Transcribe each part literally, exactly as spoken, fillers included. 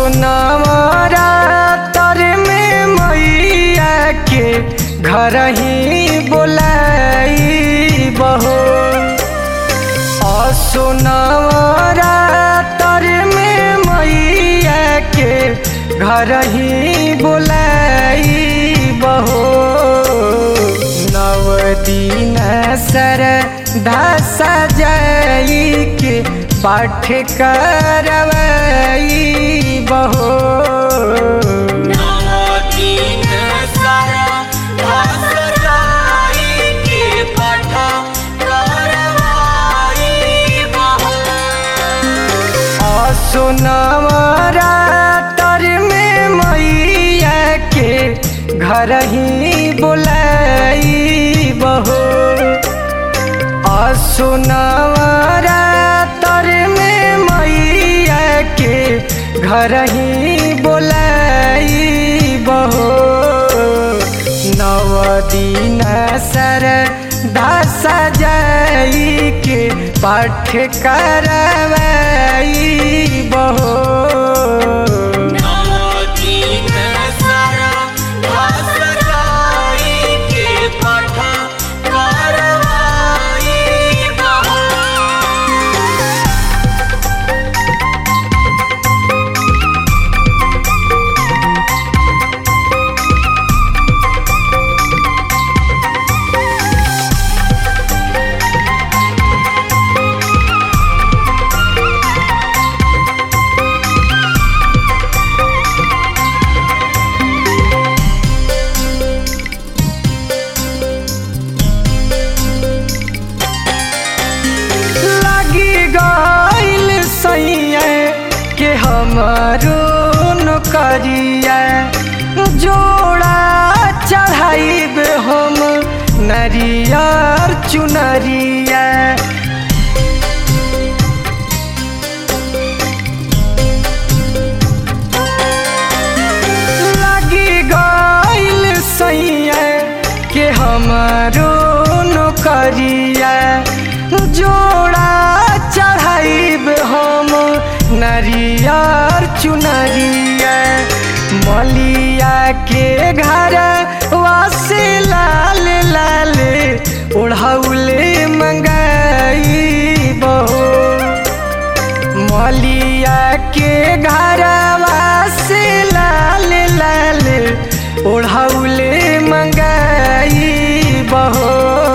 असुनवरा तर में मैया के घर ही बोलाई बहो। असुनवरा तर में मैया के घर ही बोलाई बहो। नव दिन सर धस जाई के पाठ करवाई बहो। असुनवरा तर में मैया के घर ही बोलाई बहो। असुनवरा तर में मैया के घर ही बोलाई बहो। नव दिन सर धस जाई के पाठ करवाई बहो। के हमारो नौकरिया जोड़ा चढ़ाइब हम नरियर चुनरिया। लगी गइल सैया के हमारो नौकरिया जोड़ा चढ़ाइब हम नरियर चुनरिया। मलिया के घर वासे लाल लाल ओढ़ौले मंगाई बहो। मलिया के घर वासे लाल लाल ओढ़ौले मंगाई बहो।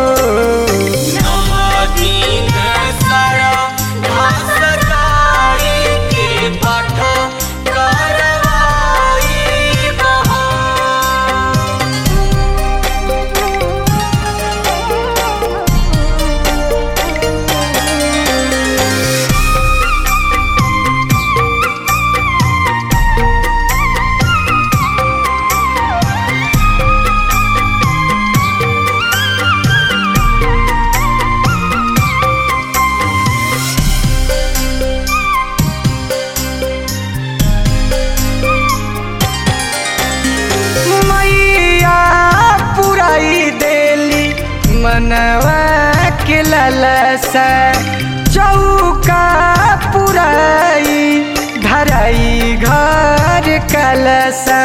मनवा के ललसा चौका पुराई धराई घर कलसा।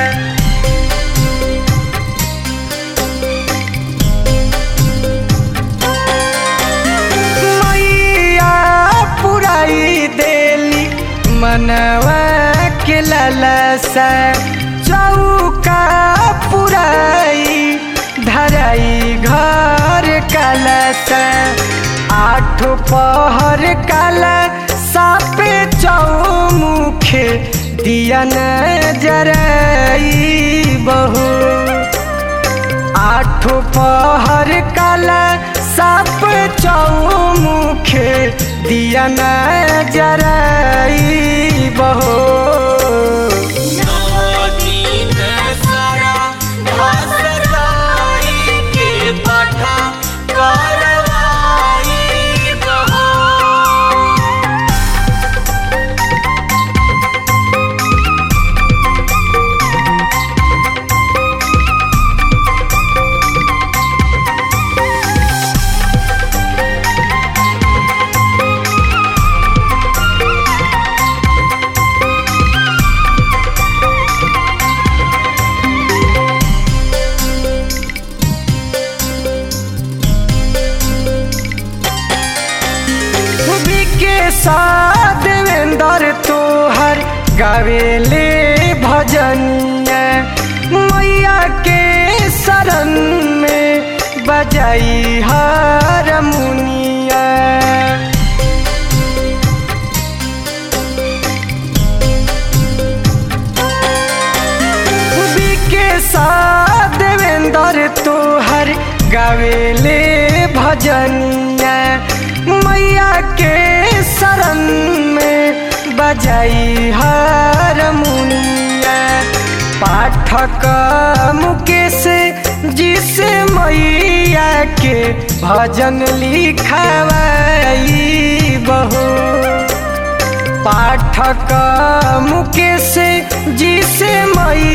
मैया पुराई देली मनवा के ललसा चौका पुराई धराई घर कलसा। आठ पहर काला सापे चौमुखे दिया न जराई बहो। आठ पहर काला साप चौमुखे दिया न जराई बहो। साथ देवेंद्र तोहर गावेले भजनिया मैया के शरण में बजाई हारमोनिया। के साथ देवेंद्र तोहर गावेले भजनिया मैया के शरण में बजाई हारमोनिया। पाठक मुकेश जिसे मैया के भजन लिखवाई बहो। पाठक मुकेश जिसे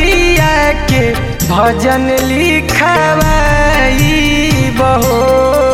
मैया के भजन लिखवाई बहो।